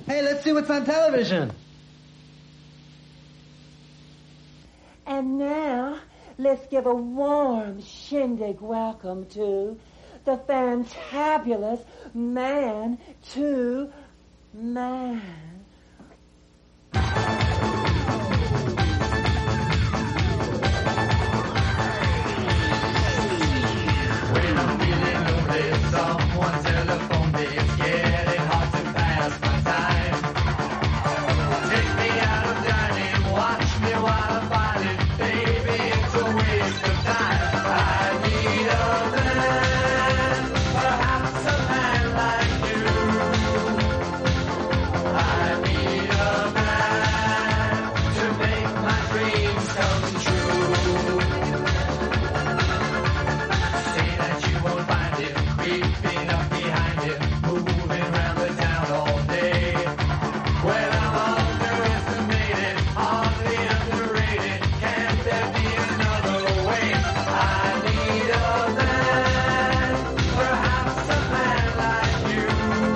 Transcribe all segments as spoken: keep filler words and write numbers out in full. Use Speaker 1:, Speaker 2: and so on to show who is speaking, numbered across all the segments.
Speaker 1: Hey, let's see what's on television.
Speaker 2: And now, let's give a warm shindig welcome to the fantabulous Man to Man.
Speaker 3: When I'm feeling lonely, someone telephone me. It's getting hard to pass my time. Take me out of dining, watch me while I'm fighting. Baby, it's a waste of time. I need a man, perhaps a man like you. I need a man to make my dreams come true. Say that you won't find it, creeping up behind it, moving around the town all day. Well, I'm underestimated, hardly underrated. Can't there be another way? I need a man, perhaps a man like you.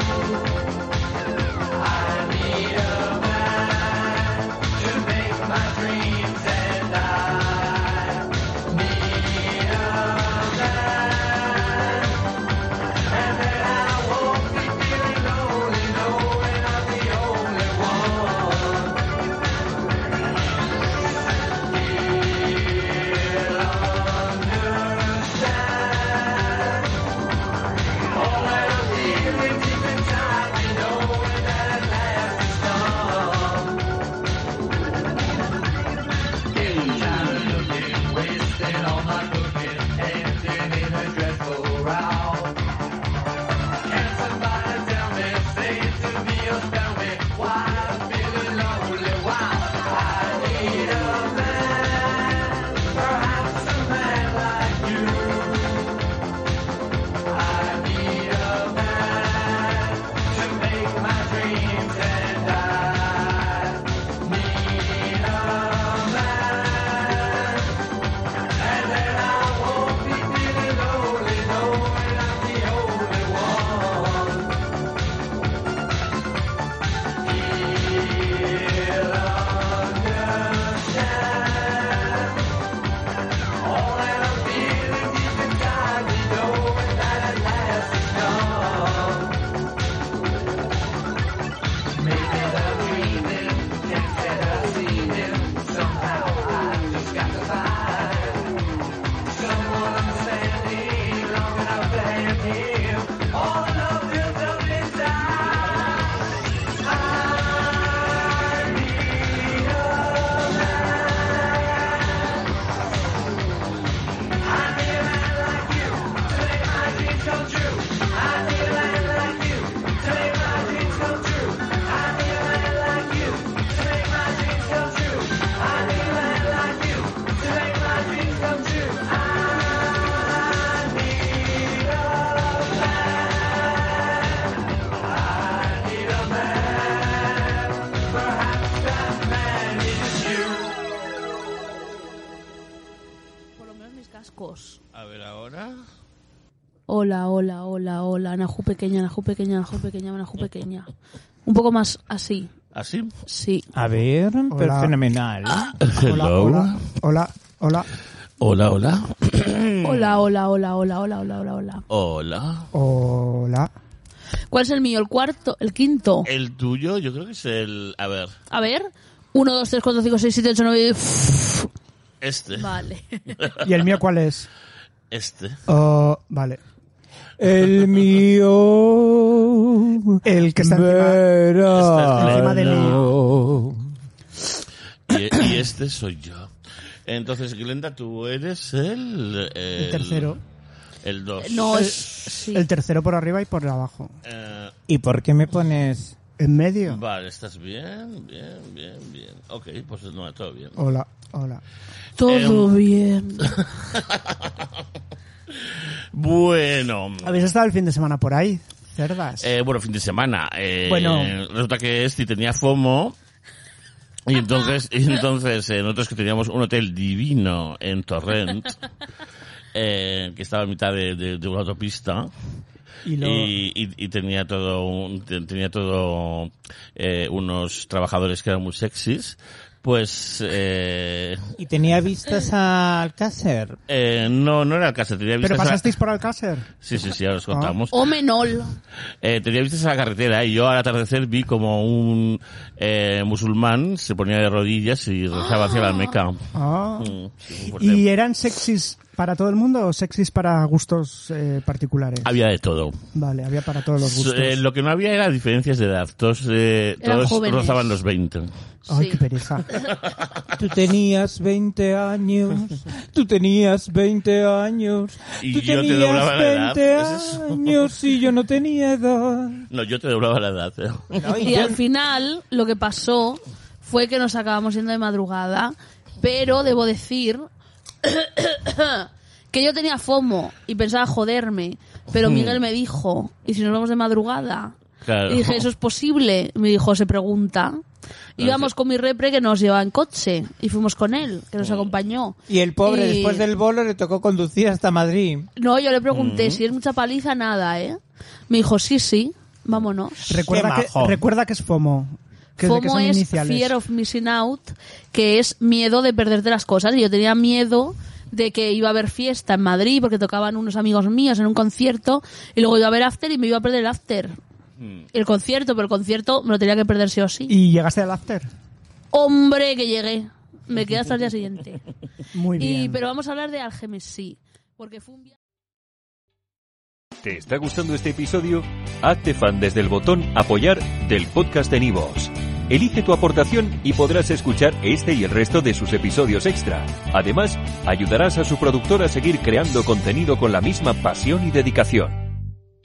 Speaker 3: I need a man to make my dreams, and I need a man. And then I won't be feeling lonely, knowing I'm the only one. He'll understand all that I'm feeling deep inside me, knowing that at last it's done. Getting tired of looking, wasting all my cooking, ending in a dreadful row. Can somebody tell me, say it to me or spell me, why I'm feeling lonely? Why I need a man, perhaps a man like you. I need a man to make my dreams, and I need a man. And then I won't be feeling lonely, knowing I'm the only one. He'll understand all that I'm feeling deep inside me, knowing that at last it's done. Maybe I'm dreaming, instead of seeing, somehow I've just got to find someone understanding, long enough to hand him all the love built up inside. I need a man. I need a man like you to make my dreams come true. I need a man like you to make my dreams come true. I need a man like you to make my dreams come true. I need a man like you to make my dreams come true. I need a man. I need a man. Perhaps that man is you.
Speaker 4: Por lo menos mis cascos.
Speaker 5: A ver ahora.
Speaker 4: Hola, hola, hola, hola. Najú pequeña, Najú pequeña, Najú pequeña, Najú pequeña. Un poco más así.
Speaker 5: ¿Así?
Speaker 4: Sí.
Speaker 6: A ver, pero
Speaker 7: Hola.
Speaker 6: fenomenal.
Speaker 5: Hello.
Speaker 7: Hola, hola, hola,
Speaker 5: Hola, hola.
Speaker 4: Hola, hola, hola, hola, hola, hola, hola, hola.
Speaker 5: Hola.
Speaker 7: hola.
Speaker 4: ¿Cuál es el mío? ¿El cuarto? ¿El quinto?
Speaker 5: El tuyo, yo creo que es el... A ver,
Speaker 4: A ver. Uno, dos, tres, cuatro, cinco, seis, siete, ocho, nueve...
Speaker 5: este.
Speaker 4: Vale.
Speaker 7: ¿Y el mío cuál es?
Speaker 5: Este.
Speaker 7: Oh, vale.
Speaker 6: El mío.
Speaker 7: El que está encima,
Speaker 5: Este
Speaker 7: encima de mí.
Speaker 5: Y, y este soy yo. Entonces, Glenda, tú eres el... El,
Speaker 7: El tercero.
Speaker 5: El dos.
Speaker 4: No, es... Sí.
Speaker 7: El tercero por arriba y por abajo.
Speaker 5: Eh,
Speaker 6: ¿Y por qué me pones?
Speaker 7: ¿En medio?
Speaker 5: vale, ¿estás bien? Bien, bien, bien. Ok, pues no, todo bien.
Speaker 7: Hola, hola.
Speaker 4: Todo
Speaker 5: Em.
Speaker 4: bien.
Speaker 5: Bueno.
Speaker 7: ¿Habéis estado el fin de semana por ahí? Cerdas.
Speaker 5: Eh, bueno, fin de semana. Eh,
Speaker 7: Bueno.
Speaker 5: Resulta que Esti tenía FOMO. Y entonces, y entonces eh, nosotros que teníamos un hotel divino en Torrent, eh, que estaba en mitad de, de, de una autopista,
Speaker 7: Y, lo...
Speaker 5: y, y, y tenía todo, un, tenía todo eh, unos trabajadores que eran muy sexys. Pues... Eh,
Speaker 6: ¿Y tenía vistas a Alcácer?
Speaker 5: eh, no, no era Alcácer, tenía vistas
Speaker 7: ¿Pero pasasteis
Speaker 5: a...
Speaker 7: por Alcácer?
Speaker 5: Sí, sí, sí, ahora os contamos.
Speaker 4: O Menol.
Speaker 5: Eh, tenía vistas a la carretera y yo al atardecer vi como un eh, musulmán se ponía de rodillas y rezaba hacia la Meca.
Speaker 7: Ah.
Speaker 5: Mm, sí, muy fuerte.
Speaker 7: ¿Y eran sexys para todo el mundo o sexys para gustos eh, particulares?
Speaker 5: Había de todo.
Speaker 7: Vale, había para todos los gustos.
Speaker 5: Eh, lo que no había era diferencias de edad. Todos, eh,
Speaker 4: Eran
Speaker 5: todos
Speaker 4: jóvenes.
Speaker 5: rozaban los veinte.
Speaker 7: Ay,
Speaker 4: Sí.
Speaker 7: qué pereza.
Speaker 6: Tú tenías veinte años, tú tenías veinte años,
Speaker 5: Y
Speaker 6: tú
Speaker 5: yo te
Speaker 6: tenías
Speaker 5: doblaba la edad,
Speaker 6: veinte
Speaker 5: ¿es eso?
Speaker 6: años y yo no tenía edad.
Speaker 5: No, yo te doblaba la edad. ¿eh?
Speaker 6: No, y
Speaker 4: Y
Speaker 6: yo-
Speaker 4: al final lo que pasó fue que nos acabamos yendo de madrugada, pero debo decir que yo tenía FOMO y pensaba joderme, pero Miguel me dijo, ¿y si nos vamos de madrugada?
Speaker 5: Claro.
Speaker 4: Y dije, ¿eso es posible? Me dijo, se pregunta. Íbamos con mi repre que nos llevaba en coche y fuimos con él, que nos acompañó.
Speaker 6: Y el pobre,
Speaker 4: Y-
Speaker 6: después del bolo, le tocó conducir hasta Madrid.
Speaker 4: No, yo le pregunté, si es mucha paliza, nada, ¿eh? Me dijo, sí, sí, vámonos.
Speaker 7: Recuerda
Speaker 6: Qué
Speaker 7: que,
Speaker 6: majo.
Speaker 7: recuerda que es FOMO. Que, de que
Speaker 4: FOMO
Speaker 7: son
Speaker 4: es
Speaker 7: iniciales.
Speaker 4: Fear of Missing Out, que es miedo de perderte las cosas. Y yo tenía miedo de que iba a haber fiesta en Madrid porque tocaban unos amigos míos en un concierto y luego iba a haber after y me iba a perder el after. El concierto, pero el concierto me lo tenía que perder sí o sí.
Speaker 7: ¿Y llegaste al after?
Speaker 4: ¡Hombre, que llegué! Me quedé hasta el día siguiente.
Speaker 7: Muy bien.
Speaker 4: Y, pero vamos a hablar de Algemesí, porque fue un viaje...
Speaker 8: ¿Te está gustando este episodio? Hazte fan desde el botón Apoyar del podcast de Nivos. Elige tu aportación y podrás escuchar este y el resto de sus episodios extra. Además, ayudarás a su productor a seguir creando contenido con la misma pasión y dedicación.